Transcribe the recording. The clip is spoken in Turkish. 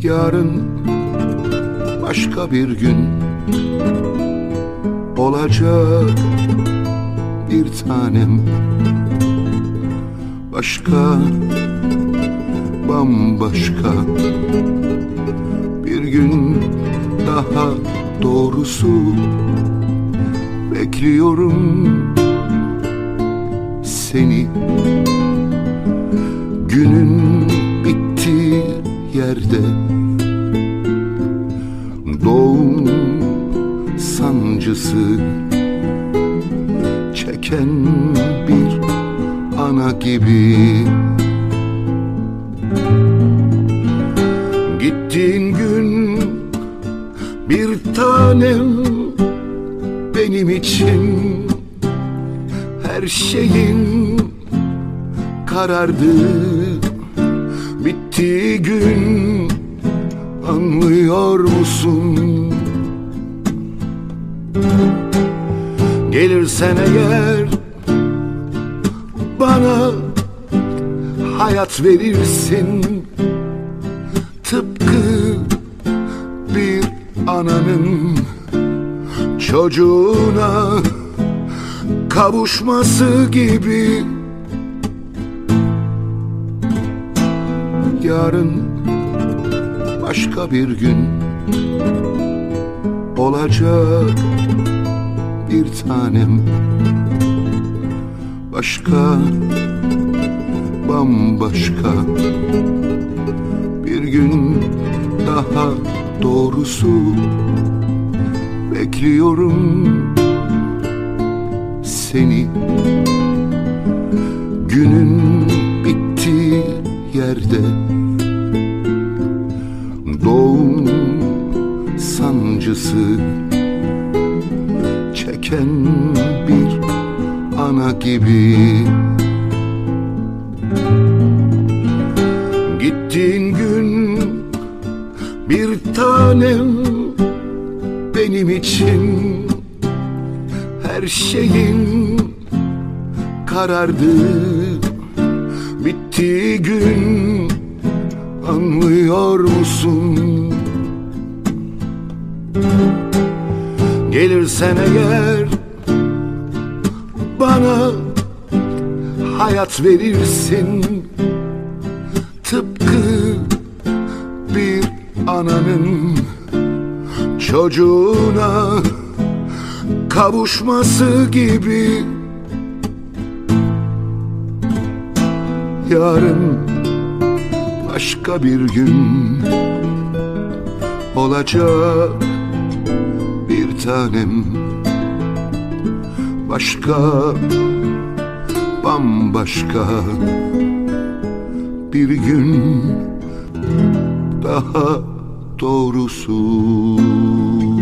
Yarın başka bir gün olacak bir tanem. Başka, bambaşka bir gün, daha doğrusu bekliyorum seni. Günün bittiği yerde doğum sancısı çeken bir ana gibi. Gittiğin gün bir tanem benim için her şeyin karardı. Bittiği gün anlıyor musun? Gelirsen eğer bana hayat verirsin, tıpkı bir ananın çocuğuna kavuşması gibi. Yarın başka bir gün olacak bir tanem. Başka, bambaşka bir gün, daha doğrusu bekliyorum seni. Günün bittiği yerde doğum sancısı çeken bir ana gibi. Gittiğin gün bir tanem benim için her şeyin karardı. Bittiği gün anlıyor musun? Gelirsen eğer bana hayat verirsin, tıpkı bir ananın çocuğuna kavuşması gibi. Yarın başka bir gün olacak bir tanem. Başka, bambaşka bir gün, daha doğrusu.